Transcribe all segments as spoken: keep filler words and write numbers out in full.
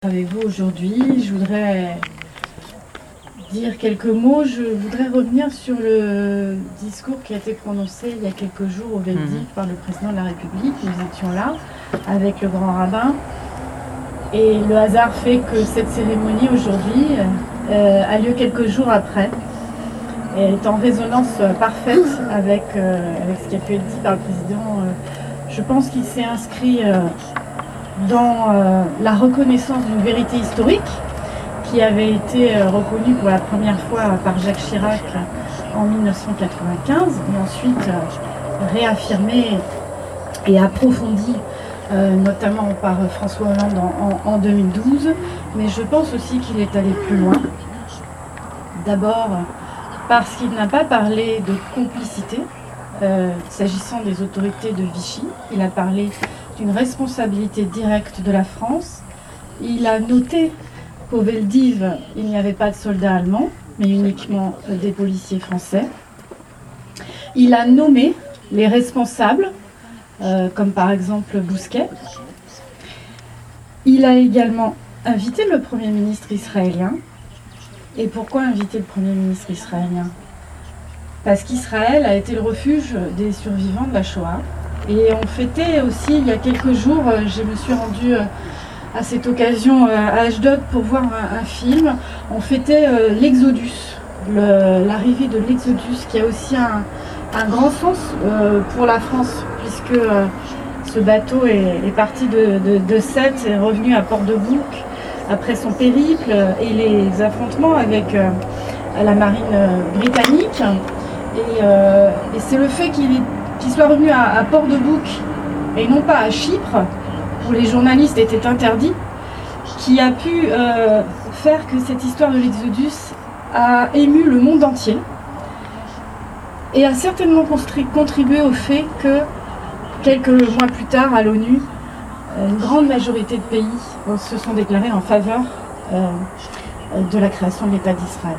Avec vous aujourd'hui, je voudrais dire quelques mots. Je voudrais revenir sur le discours qui a été prononcé il y a quelques jours au Veldiv mmh. par le président de la République. Nous étions là avec le grand rabbin. Et le hasard fait que cette cérémonie aujourd'hui euh, a lieu quelques jours après. Elle est en résonance parfaite avec, euh, avec ce qui a pu être dit par le président. Euh, je pense qu'il s'est inscrit euh, dans euh, la reconnaissance d'une vérité historique qui avait été euh, reconnue pour la première fois par Jacques Chirac en mille neuf cent quatre-vingt-quinze et ensuite euh, réaffirmée et approfondie euh, notamment par François Hollande en, en, en deux mille douze. Mais je pense aussi qu'il est allé plus loin. D'abord parce qu'il n'a pas parlé de complicité euh, s'agissant des autorités de Vichy. Il a parlé d'une responsabilité directe de la France. Il a noté qu'au Veldiv, il n'y avait pas de soldats allemands, mais uniquement des policiers français. Il a nommé les responsables, euh, comme par exemple Bousquet. Il a également invité le Premier ministre israélien. Et pourquoi inviter le Premier ministre israélien ? Parce qu'Israël a été le refuge des survivants de la Shoah. Et on fêtait aussi, il y a quelques jours, je me suis rendue à cette occasion à Ashdod pour voir un, un film. On fêtait euh, l'Exodus, le, l'arrivée de l'Exodus, qui a aussi un, un grand sens euh, pour la France, puisque euh, ce bateau est, est parti de, de, de Sète et est revenu à Port-de-Bouc après son périple et les affrontements avec euh, la marine euh, britannique. Et, euh, et c'est le fait qu'il est qu'il soit revenu à, à Port-de-Bouc et non pas à Chypre, où les journalistes étaient interdits, qui a pu euh, faire que cette histoire de l'Exodus a ému le monde entier et a certainement contribué au fait que, quelques mois plus tard, à l'ONU, une grande majorité de pays se sont déclarés en faveur euh, de la création de l'État d'Israël.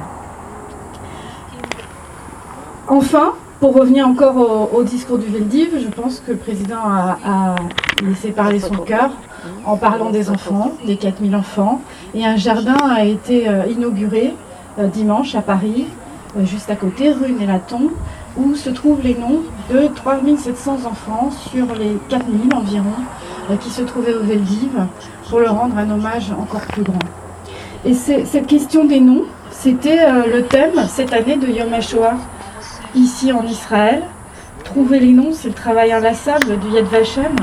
Enfin, pour revenir encore au, au discours du Veldiv, je pense que le président a, a laissé parler son cœur en parlant des enfants, des quatre mille enfants. Et un jardin a été euh, inauguré euh, dimanche à Paris, euh, juste à côté, rue Nélaton, où se trouvent les noms de trois mille sept cents enfants sur les quatre mille environ euh, qui se trouvaient au Veldiv, pour leur rendre un hommage encore plus grand. Et c'est, cette question des noms, c'était euh, le thème cette année de Yom HaShoah. Ici en Israël, trouver les noms, c'est le travail inlassable du Yad Vashem.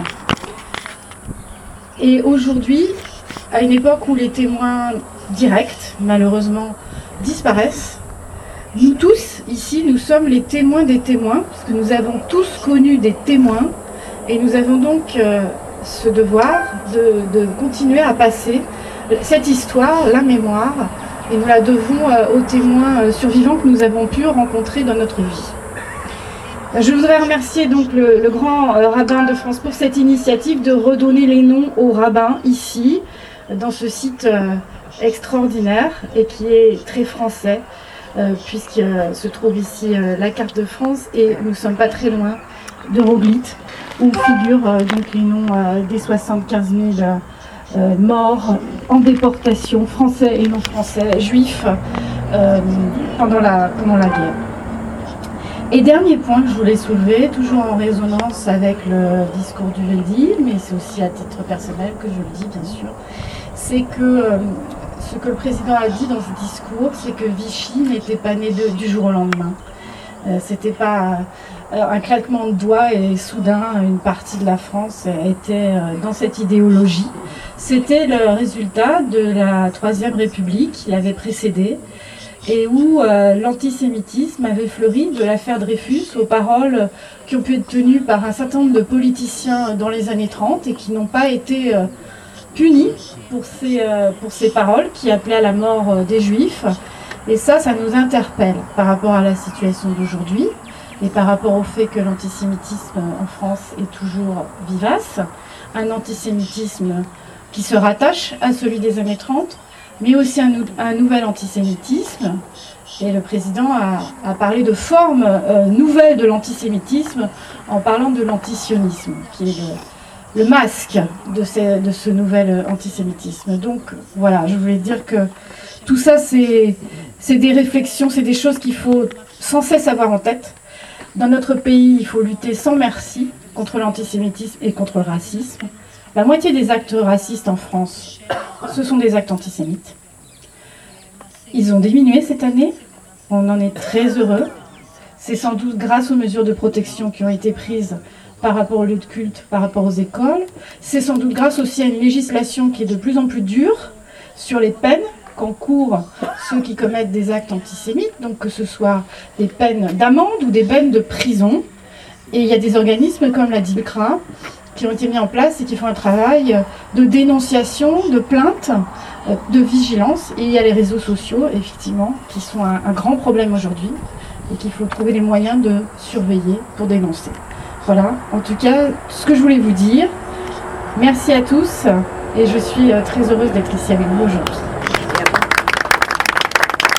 Et aujourd'hui, à une époque où les témoins directs, malheureusement, disparaissent, nous tous, ici, nous sommes les témoins des témoins, parce que nous avons tous connu des témoins, et nous avons donc euh, ce devoir de, de continuer à passer cette histoire, la mémoire, et nous la devons euh, aux témoins euh, survivants que nous avons pu rencontrer dans notre vie. Je voudrais remercier donc le, le grand euh, rabbin de France pour cette initiative de redonner les noms aux rabbins ici, dans ce site euh, extraordinaire et qui est très français, euh, puisqu'il euh, se trouve ici euh, la carte de France et nous ne sommes pas très loin de Roglitz, où figurent euh, donc les noms euh, des soixante-quinze mille euh, Euh, morts en déportation, français et non français, juifs, euh, pendant, la, pendant la guerre. Et dernier point que je voulais soulever, toujours en résonance avec le discours du Veldiv, mais c'est aussi à titre personnel que je le dis bien sûr, c'est que euh, ce que le président a dit dans ce discours, c'est que Vichy n'était pas né de, du jour au lendemain. Euh, c'était pas euh, un claquement de doigts et soudain une partie de la France était euh, dans cette idéologie. C'était le résultat de la Troisième République qui l'avait précédée et où euh, l'antisémitisme avait fleuri de l'affaire Dreyfus aux paroles qui ont pu être tenues par un certain nombre de politiciens dans les années trente et qui n'ont pas été euh, punis pour ces, euh, pour ces paroles qui appelaient à la mort euh, des Juifs. Et ça, ça nous interpelle par rapport à la situation d'aujourd'hui et par rapport au fait que l'antisémitisme en France est toujours vivace, un antisémitisme qui se rattache à celui des années trente, mais aussi un, un nouvel antisémitisme. Et le président a, a parlé de formes euh, nouvelles de l'antisémitisme en parlant de l'antisionisme, qui est le masque de, ces, de ce nouvel antisémitisme. Donc voilà, je voulais dire que tout ça, c'est, c'est des réflexions, c'est des choses qu'il faut sans cesse avoir en tête. Dans notre pays, il faut lutter sans merci contre l'antisémitisme et contre le racisme. La moitié des actes racistes en France, ce sont des actes antisémites. Ils ont diminué cette année, on en est très heureux. C'est sans doute grâce aux mesures de protection qui ont été prises par rapport aux lieux de culte, par rapport aux écoles. C'est sans doute grâce aussi à une législation qui est de plus en plus dure sur les peines qu'encourent ceux qui commettent des actes antisémites, donc que ce soit des peines d'amende ou des peines de prison. Et il y a des organismes comme la DILCRA qui ont été mis en place et qui font un travail de dénonciation, de plainte, de vigilance. Et il y a les réseaux sociaux, effectivement, qui sont un, un grand problème aujourd'hui et qu'il faut trouver les moyens de surveiller pour dénoncer. Voilà, en tout cas, ce que je voulais vous dire. Merci à tous et je suis très heureuse d'être ici avec vous aujourd'hui.